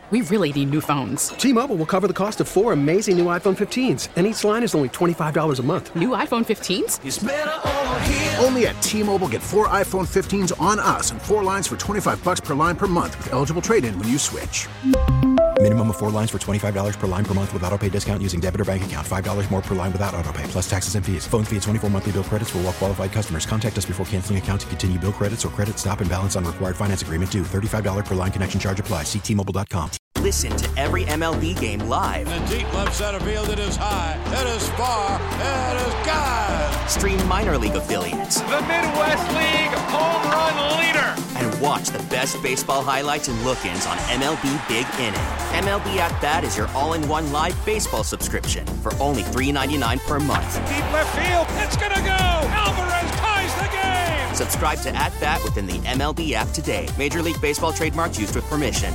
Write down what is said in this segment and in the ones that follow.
We really need new phones. T-Mobile will cover the cost of 4 amazing new iPhone 15s, and each line is only $25 a month. New iPhone 15s? It's better over here. Only at T-Mobile, get 4 iPhone 15s on us and 4 lines for $25 per line per month with eligible trade-in when you switch. Minimum of 4 lines for $25 per line per month with autopay discount using debit or bank account. $5 more per line without autopay, plus taxes and fees. Phone fee at 24 monthly bill credits for well-qualified customers. Contact us before canceling account to continue bill credits or credit stop and balance on required finance agreement due. $35 per line connection charge applies. See T-Mobile.com. Listen to every MLB game live. In the deep left center field, it is high, it is far, it is gone. Stream minor league affiliates. The Midwest League home run leader. And watch the best baseball highlights and look-ins on MLB Big Inning. MLB At Bat is your all-in-one live baseball subscription for only $3.99 per month. Deep left field, it's gonna go. Alvarez ties the game. Subscribe to At Bat within the MLB app today. Major League Baseball trademarks used with permission.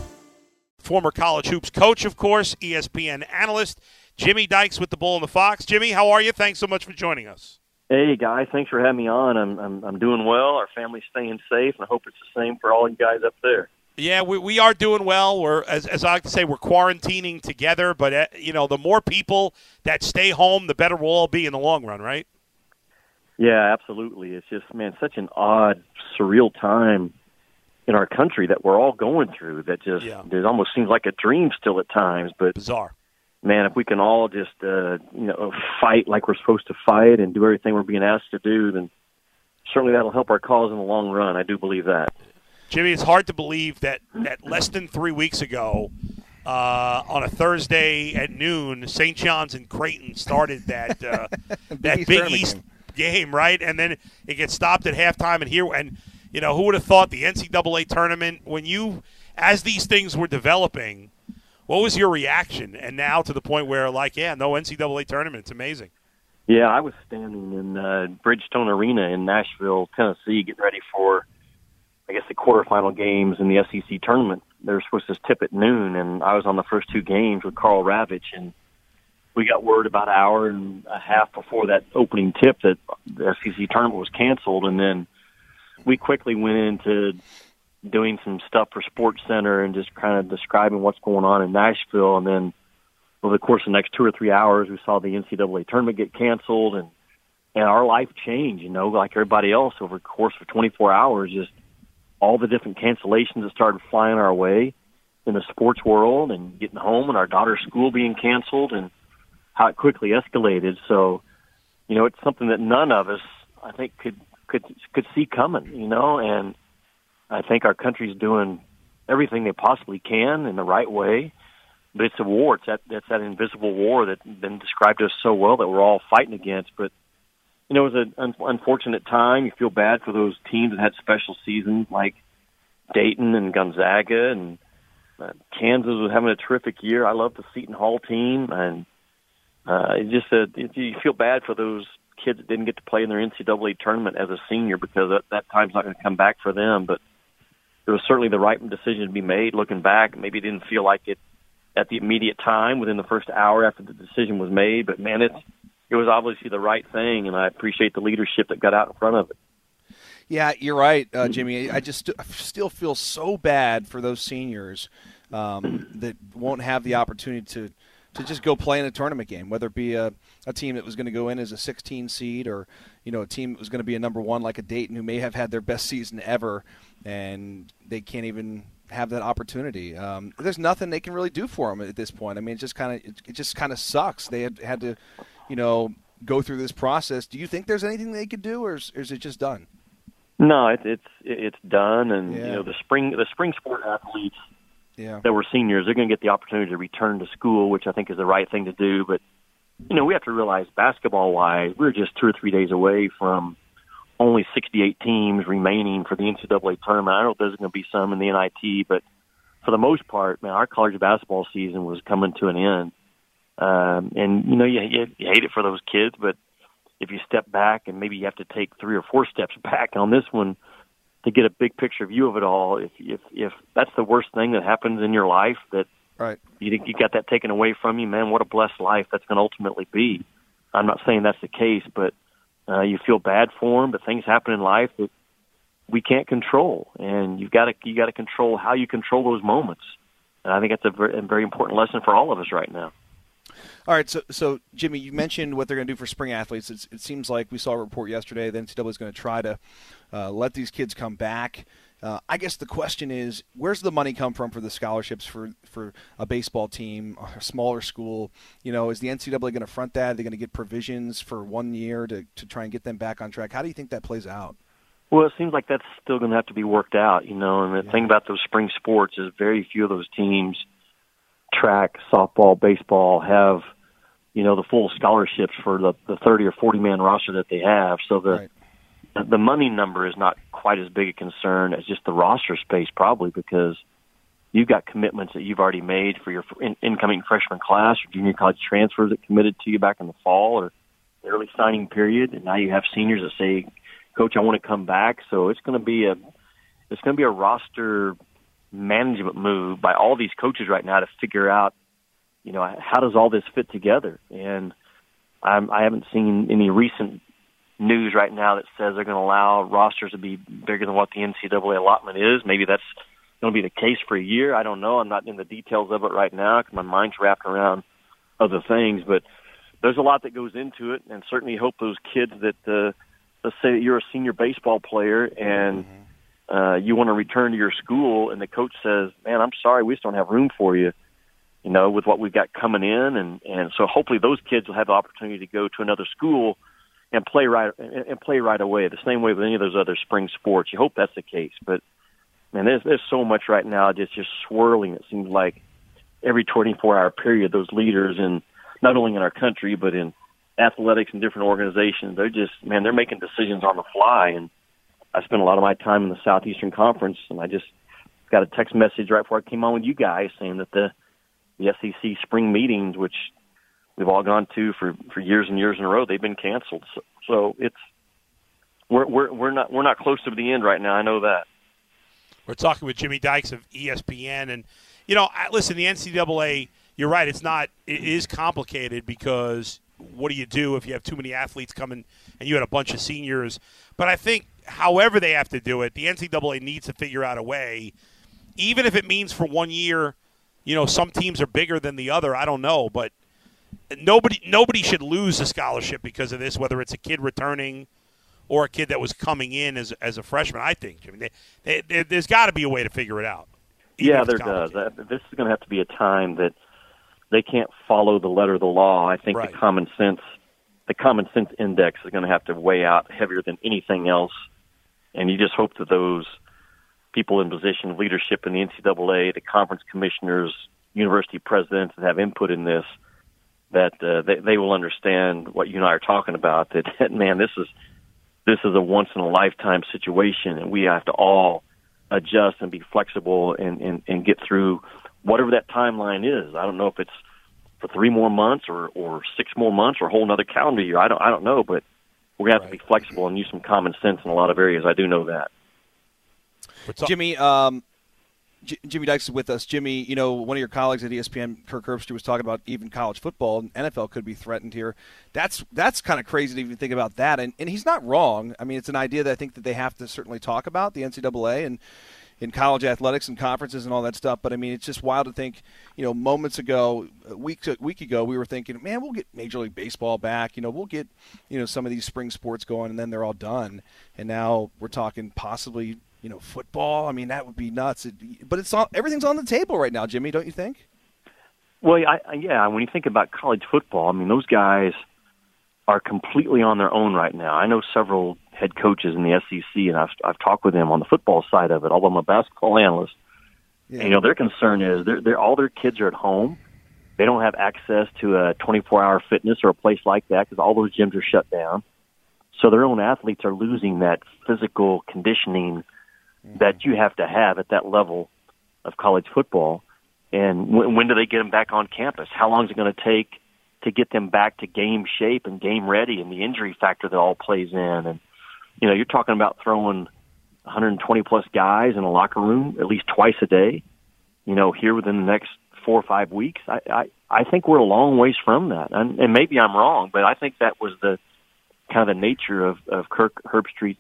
Former college hoops coach, of course, ESPN analyst, Jimmy Dykes with the Bull and the Fox. Jimmy, how are you? Thanks so much for joining us. Hey, guys. Thanks for having me on. I'm doing well. Our family's staying safe, and I hope it's the same for all you guys up there. Yeah, we are doing well. We're, as I like to say, we're quarantining together. But, the more people that stay home, the better we'll all be in the long run, right? Yeah, absolutely. It's just, such an odd, surreal time in our country that we're all going through that just it almost seems like a dream still at times. But bizarre. Man, if we can all just, fight like we're supposed to fight and do everything we're being asked to do, then certainly that'll help our cause in the long run. I do believe that. Jimmy, it's hard to believe that less than 3 weeks ago, on a Thursday at noon, St. John's and Creighton started that that Big East game, right? And then it gets stopped at halftime, and who would have thought the NCAA tournament, as these things were developing, what was your reaction? And now to the point where, no NCAA tournament. It's amazing. Yeah, I was standing in Bridgestone Arena in Nashville, Tennessee, getting ready for, the quarterfinal games in the SEC tournament. They were supposed to tip at noon, and I was on the first 2 games with Carl Ravitch, and we got word about an hour and a half before that opening tip that the SEC tournament was canceled, and then we quickly went into doing some stuff for Sports Center and just kind of describing what's going on in Nashville. And then over the course of the next 2 or 3 hours, we saw the NCAA tournament get canceled, and our life changed, like everybody else over the course of 24 hours, just all the different cancellations that started flying our way in the sports world and getting home and our daughter's school being canceled and how it quickly escalated. So, it's something that none of us, I think, could see coming, and I think our country's doing everything they possibly can in the right way, but it's a war. It's that invisible war that's been described to us so well that we're all fighting against. But, it was an unfortunate time. You feel bad for those teams that had special seasons like Dayton and Gonzaga, and Kansas was having a terrific year. I love the Seton Hall team, and you feel bad for those kids that didn't get to play in their NCAA tournament as a senior because that time's not going to come back for them. But it was certainly the right decision to be made. Looking back, maybe it didn't feel like it at the immediate time within the first hour after the decision was made. But, man, it was obviously the right thing, and I appreciate the leadership that got out in front of it. Yeah, you're right, Jimmy. I just still feel so bad for those seniors that won't have the opportunity to just go play in a tournament game, whether it be a team that was going to go in as a 16 seed or, a team that was going to be a number 1 like a Dayton who may have had their best season ever, and they can't even have that opportunity. There's nothing they can really do for them at this point. It just kind of sucks. They had to, go through this process. Do you think there's anything they could do, or is it just done? No, it's done, and the spring sport athletes that were seniors, they're going to get the opportunity to return to school, which I think is the right thing to do. But we have to realize basketball-wise, we're just 2 or 3 days away from only 68 teams remaining for the NCAA tournament. I know there's going to be some in the NIT, but for the most part, man, our college basketball season was coming to an end. And you hate it for those kids, but if you step back, and maybe you have to take 3 or 4 steps back on this one to get a big picture view of it all, if that's the worst thing that happens in your life, that right, you think you got that taken away from you, man, what a blessed life that's going to ultimately be. I'm not saying that's the case, but you feel bad for them, but things happen in life that we can't control, and you got to control how you control those moments. And I think that's a very important lesson for all of us right now. All right, so Jimmy, you mentioned what they're going to do for spring athletes. It seems like we saw a report yesterday that NCAA is going to try to let these kids come back. I guess the question is, where's the money come from for the scholarships for a baseball team, a smaller school? Is the NCAA going to front that? Are they going to get provisions for 1 year to try and get them back on track? How do you think that plays out? Well, it seems like that's still going to have to be worked out, and the thing about those spring sports is very few of those teams, track, softball, baseball, have, the full scholarships for the 30 or 40-man roster that they have. So the money number is not quite as big a concern as just the roster space, probably, because you've got commitments that you've already made for your incoming freshman class or junior college transfers that committed to you back in the fall or the early signing period, and now you have seniors that say, Coach, I want to come back. So it's going to be a roster management move by all these coaches right now to figure out, how does all this fit together? And I haven't seen any recent news right now that says they're going to allow rosters to be bigger than what the NCAA allotment is. Maybe that's going to be the case for a year. I don't know. I'm not in the details of it right now because my mind's wrapped around other things. But there's a lot that goes into it, and certainly hope those kids that let's say that you're a senior baseball player and you want to return to your school, and the coach says, man, I'm sorry, we just don't have room for you, with what we've got coming in. And so hopefully those kids will have the opportunity to go to another school and play right away, the same way with any of those other spring sports. You hope that's the case. But, man, there's so much right now just swirling. It seems like every 24-hour period, those leaders, and not only in our country but in athletics and different organizations, they're making decisions on the fly. And I spent a lot of my time in the Southeastern Conference, and I just got a text message right before I came on with you guys saying that the SEC spring meetings, which we've all gone to for years and years in a row, they've been canceled. So we're not close to the end right now. I know that. We're talking with Jimmy Dykes of ESPN, and listen, the NCAA. You're right. It is complicated because what do you do if you have too many athletes coming and you had a bunch of seniors? But I think however they have to do it, the NCAA needs to figure out a way, even if it means for 1 year, some teams are bigger than the other. I don't know, but nobody should lose a scholarship because of this, whether it's a kid returning or a kid that was coming in as a freshman. I think, Jimmy, there's got to be a way to figure it out. Yeah, there does. This is going to have to be a time that they can't follow the letter of the law. I think the common sense index is going to have to weigh out heavier than anything else. And you just hope that those people in position of leadership in the NCAA, the conference commissioners, university presidents that have input in this, that they will understand what you and I are talking about. That man, this is a once in a lifetime situation, and we have to all adjust and be flexible and get through whatever that timeline is. I don't know if it's for 3 more months or 6 more months or a whole another calendar year. I don't know, but we're going to have to be flexible and use some common sense in a lot of areas. I do know that. Jimmy, Jimmy Dykes is with us. Jimmy, one of your colleagues at ESPN, Kirk Herbstreit, was talking about even college football and NFL could be threatened here. That's kind of crazy to even think about that, and he's not wrong. I mean, it's an idea that I think that they have to certainly talk about, the NCAA and in college athletics and conferences and all that stuff. But I mean, it's just wild to think, moments ago, a week ago, we were thinking, man, we'll get Major League Baseball back. We'll get, some of these spring sports going, and then they're all done. And now we're talking possibly, football. I mean, that would be nuts. But everything's on the table right now, Jimmy, don't you think? Well, yeah. When you think about college football, I mean, those guys are completely on their own right now. I know several head coaches in the SEC, and I've talked with them on the football side of it, although I'm a basketball analyst. Yeah. And, their concern is they're all their kids are at home. They don't have access to a 24-hour fitness or a place like that because all those gyms are shut down. So their own athletes are losing that physical conditioning that you have to have at that level of college football. And when do they get them back on campus? How long is it going to take to get them back to game shape and game ready, and the injury factor that all plays in? And, you're talking about throwing 120-plus guys in a locker room at least twice a day, here within the next 4 or 5 weeks. I think we're a long ways from that. And maybe I'm wrong, but I think that was the kind of the nature of Kirk Herbstreit's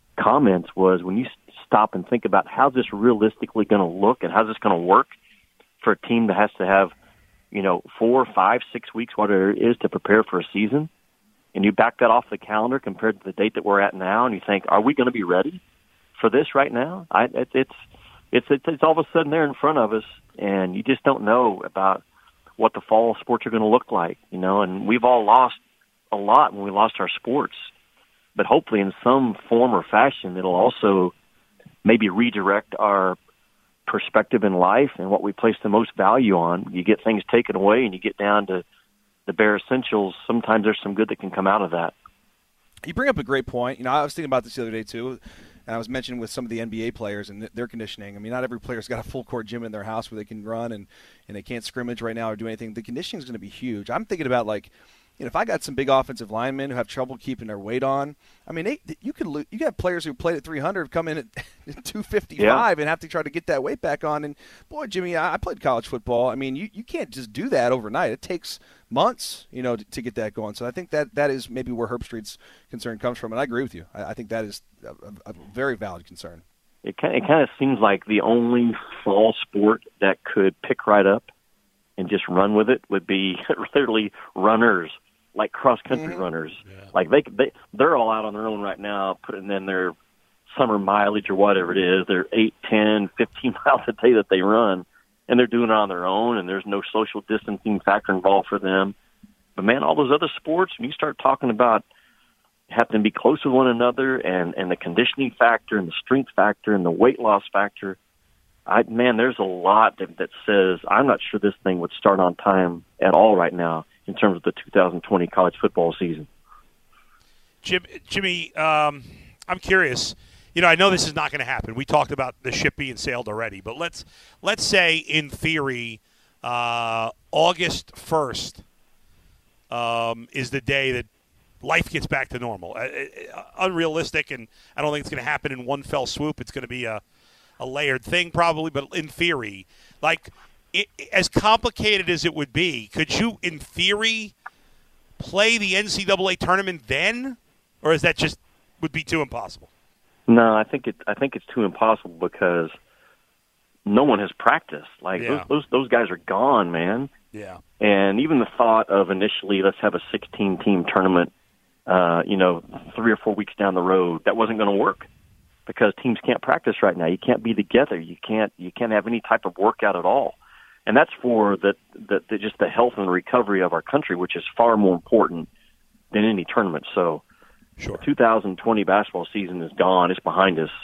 comments was when you stop and think about how's this realistically going to look and how's this going to work, for a team that has to have, 4, 5, 6 weeks, whatever it is, to prepare for a season, and you back that off the calendar compared to the date that we're at now, and you think, are we going to be ready for this right now? It's all of a sudden there in front of us, and you just don't know about what the fall sports are going to look like, and we've all lost a lot when we lost our sports. But hopefully in some form or fashion, it'll also maybe redirect our perspective in life and what we place the most value on. You get things taken away and you get down to the bare essentials. Sometimes there's some good that can come out of that. You bring up a great point. I was thinking about this the other day too, and I was mentioning with some of the NBA players and their conditioning. I mean, not every player's got a full court gym in their house where they can run and they can't scrimmage right now or do anything. The conditioning is going to be huge. I'm thinking about if I got some big offensive linemen who have trouble keeping their weight on, I mean, you have players who played at 300 come in at 255 and have to try to get that weight back on. And boy, Jimmy, I played college football. I mean, you can't just do that overnight. It takes months, to get that going. So I think that is maybe where Herb Street's concern comes from, and I agree with you. I think that is a very valid concern. It kind of seems like the only fall sport that could pick right up and just run with it would be literally runners. Like cross-country runners. Yeah. Like they're all out on their own right now, putting in their summer mileage or whatever it is. They're 8, 10, 15 miles a day that they run, and they're doing it on their own, and there's no social distancing factor involved for them. But, man, all those other sports, when you start talking about having to be close with one another and the conditioning factor and the strength factor and the weight loss factor, there's a lot that says I'm not sure this thing would start on time at all right now in terms of the 2020 college football season. Jimmy, I'm curious. I know this is not going to happen. We talked about the ship being sailed already, but let's say in theory, August 1st is the day that life gets back to normal. Unrealistic, and I don't think it's going to happen in one fell swoop. It's going to be a layered thing probably, but in theory, as complicated as it would be, could you, in theory, play the NCAA tournament then, or is that just would be too impossible? No, I think it's too impossible because no one has practiced. Those guys are gone, man. Yeah. And even the thought of initially let's have a 16-team tournament, 3 or 4 weeks down the road, that wasn't going to work because teams can't practice right now. You can't be together. You can't have any type of workout at all. And that's for just the health and recovery of our country, which is far more important than any tournament. So sure. The 2020 basketball season is gone. It's behind us,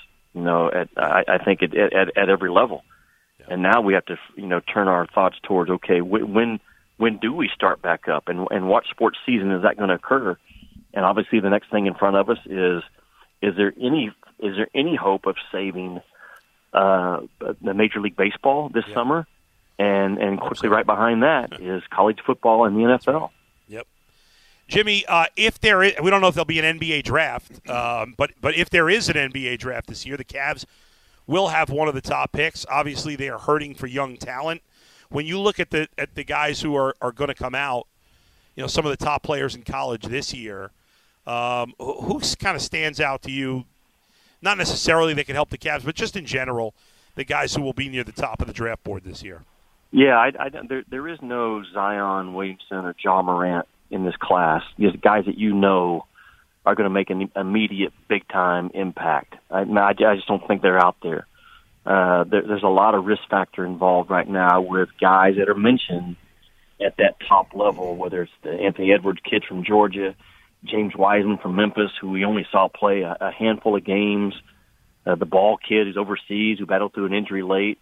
I think at every level. Yeah. And now we have to, turn our thoughts towards, okay, when do we start back up and what sports season is that going to occur? And obviously the next thing in front of us is there any hope of saving the Major League Baseball this summer? And quickly right behind that is college football and the NFL. Yep. Jimmy, if there is, we don't know if there'll be an NBA draft, but if there is an NBA draft this year, the Cavs will have one of the top picks. Obviously, they are hurting for young talent. When you look at the guys who are going to come out, some of the top players in college this year, who kind of stands out to you? Not necessarily that can help the Cavs, but just in general, the guys who will be near the top of the draft board this year. Yeah, there is no Zion Williamson or Ja Morant in this class. These guys that are going to make an immediate big-time impact. I just don't think they're out there. There's a lot of risk factor involved right now with guys that are mentioned at that top level, whether it's the Anthony Edwards kid from Georgia, James Wiseman from Memphis, who we only saw play a handful of games, the Ball kid who's overseas who battled through an injury late.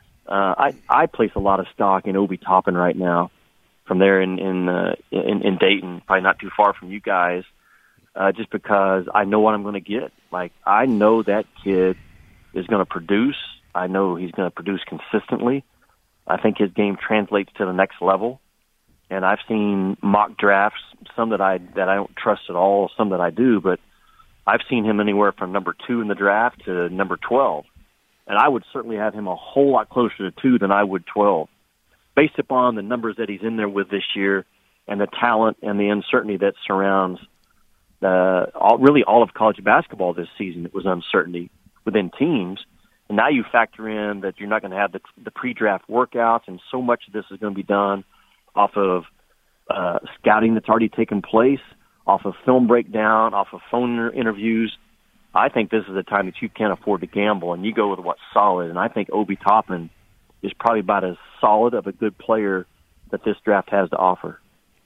I place a lot of stock in Obi Toppin right now from there in Dayton, probably not too far from you guys, just because I know what I'm going to get. I know that kid is going to produce. I know he's going to produce consistently. I think his game translates to the next level. And I've seen mock drafts, some that I don't trust at all, some that I do, but I've seen him anywhere from number 2 in the draft to number 12. And I would certainly have him a whole lot closer to 2 than I would 12, based upon the numbers that he's in there with this year and the talent and the uncertainty that surrounds all of college basketball this season. It was uncertainty within teams. And now you factor in that you're not going to have the pre-draft workouts, and so much of this is going to be done off of scouting that's already taken place, off of film breakdown, off of phone interviews. I think this is a time that you can't afford to gamble, and you go with what's solid. And I think Obi Toppin is probably about as solid of a good player that this draft has to offer.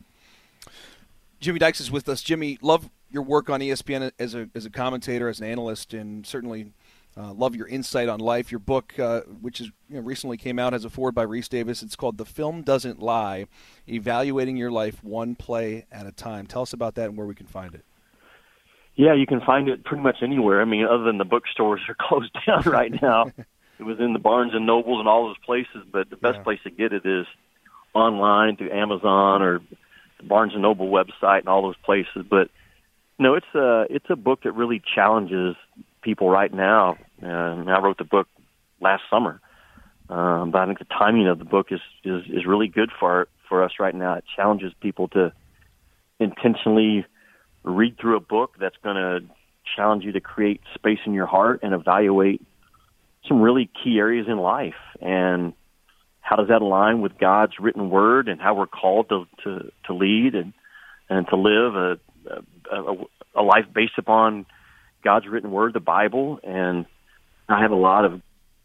Jimmy Dykes is with us. Jimmy, love your work on ESPN as a commentator, as an analyst, and certainly love your insight on life. Your book, which is recently came out, has a foreword by Reese Davis. It's called "The Film Doesn't Lie: Evaluating Your Life One Play at a Time." Tell us about that and where we can find it. Yeah, you can find it pretty much anywhere. I mean, other than the bookstores are closed down right now. It was in the Barnes and Nobles and all those places, but the best place to get it is online through Amazon or the Barnes and Noble website and all those places. But no, it's a book that really challenges people right now. And I wrote the book last summer, but I think the timing of the book is really good for us right now. It challenges people to intentionally read through a book that's going to challenge you to create space in your heart and evaluate some really key areas in life. And how does that align with God's written word and how we're called to lead and to live a life based upon God's written word, the Bible. And I have a lot of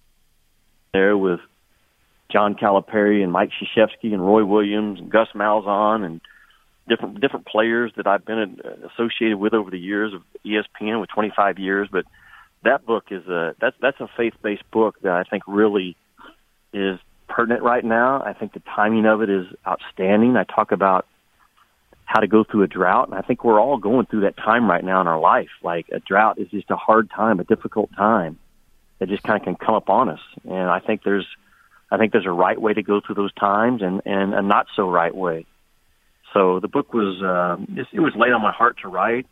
there with John Calipari and Mike Krzyzewski and Roy Williams and Gus Malzahn and different players that I've been associated with over the years of ESPN with 25 years. But that book is that's a faith-based book that I think really is pertinent right now. I think the timing of it is outstanding. I talk about how to go through a drought, and I think we're all going through that time right now in our life. Like, a drought is just a hard time, a difficult time that just kind of can come upon us. And I think there's a right way to go through those times and a not so right way. So the book was it was laid on my heart to write.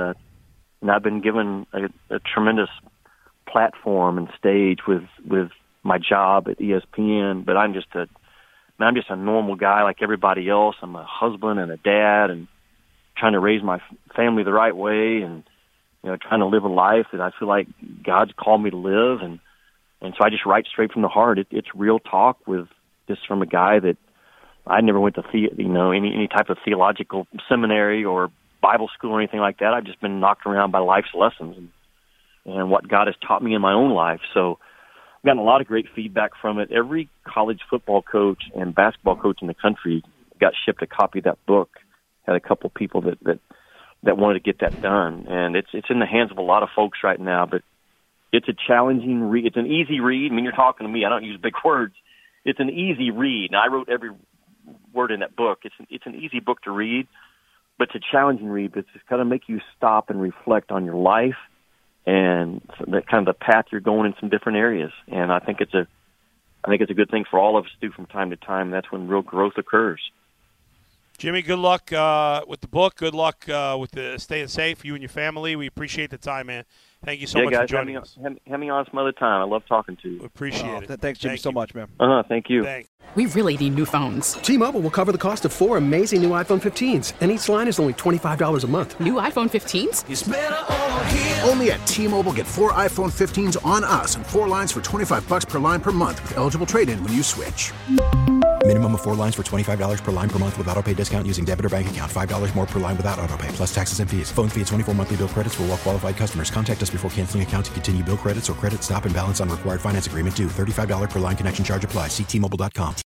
And I've been given a tremendous platform and stage with my job at ESPN. But I'm just a normal guy like everybody else. I'm a husband and a dad, and trying to raise my family the right way, and trying to live a life that I feel like God's called me to live. And so I just write straight from the heart. It's real talk with just from a guy that I never went to any type of theological seminary or Bible school or anything like that. I've just been knocked around by life's lessons and what God has taught me in my own life. So I've gotten a lot of great feedback from it. Every college football coach and basketball coach in the country got shipped a copy of that book. Had a couple of people that wanted to get that done, and it's in the hands of a lot of folks right now. But it's a challenging read. It's an easy read. I mean, you're talking to me. I don't use big words. It's an easy read. Now, I wrote every word in that book. It's an easy book to read, but it's a challenging read. But it's kind of make you stop and reflect on your life and the kind of the path you're going in some different areas. And I think it's a good thing for all of us to do from time to time. That's when real growth occurs. Jimmy, good luck with the book. Good luck with staying safe, you and your family. We appreciate the time, man. Thank you so much for joining us. Have me on some other time. I love talking to you. We appreciate it. Thanks, Jimmy, so much, man. Thank you. Thanks. We really need new phones. T-Mobile will cover the cost of 4 amazing new iPhone 15s, and each line is only $25 a month. New iPhone 15s? It's better over here. Only at T-Mobile, get 4 iPhone 15s on us and 4 lines for $25 per line per month with eligible trade-in when you switch. Minimum of 4 lines for $25 per line per month with autopay discount using debit or bank account. $5 more per line without autopay, plus taxes and fees. Phone fee at 24 monthly bill credits for well-qualified customers. Contact us before canceling account to continue bill credits or credit stop and balance on required finance agreement due. $35 per line connection charge applies. See T-Mobile.com.